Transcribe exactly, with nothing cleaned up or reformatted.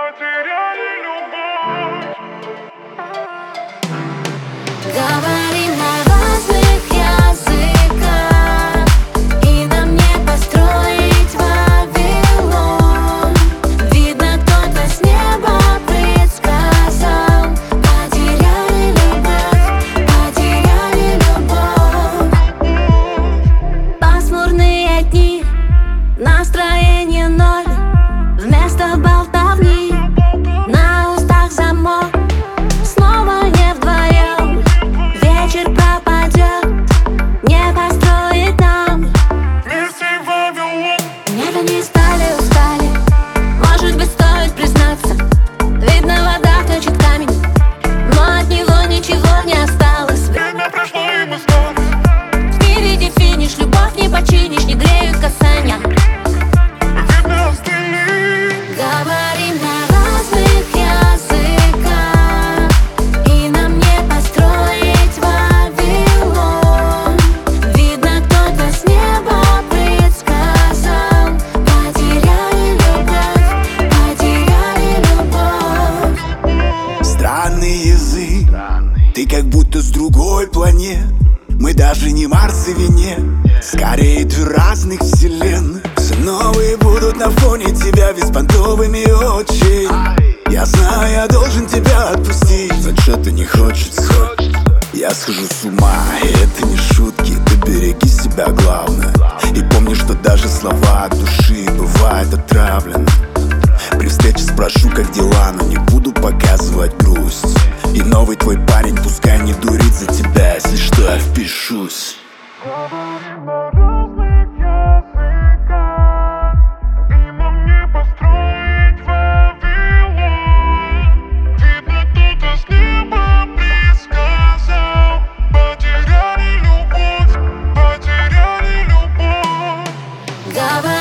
потеряли любовь. Говорим на разных языках, и нам не построить Вавилон. Видно, кто-то с неба предсказал. Потеряли любовь, потеряли любовь. Пасмурные дни, настроение ноль. Вместо болтовни на устах замок. Снова не вдвоем, вечер пропадет. Не построить нам Вместе в Вавилон. небо не стали, устали. Может быть, стоит признаться. Видно, вода точит камень, но от него ничего не осталось. Время прошло, и мы снова. Впереди финиш, любовь не починишь, не греют касания. Видно, остыли. Говорим на разных языках, и нам не построить Вавилон. Видно, кто-то с неба предсказал. Потеряли любовь, потеряли любовь. Странный язык, ты как будто с другой планеты. Мы даже не Марс и Венера, скорее две разных вселенных. Все новые будут на фоне тебя беспонтовыми очи. Я знаю, я должен тебя отпустить, но что-то не хочется. Я схожу с ума, и это не шутки. Ты береги себя, главное. И помни, что даже слова от души бывают отравлены. При встрече спрошу, как дела, но не буду показывать грусть. И новый твой парень пускай не дурит за тебя, если что, я впишусь. Говорим на разных языках, и нам не построить Вавилон. Видно, кто-то с неба предсказал. Потеряли любовь, потеряли любовь. Говорим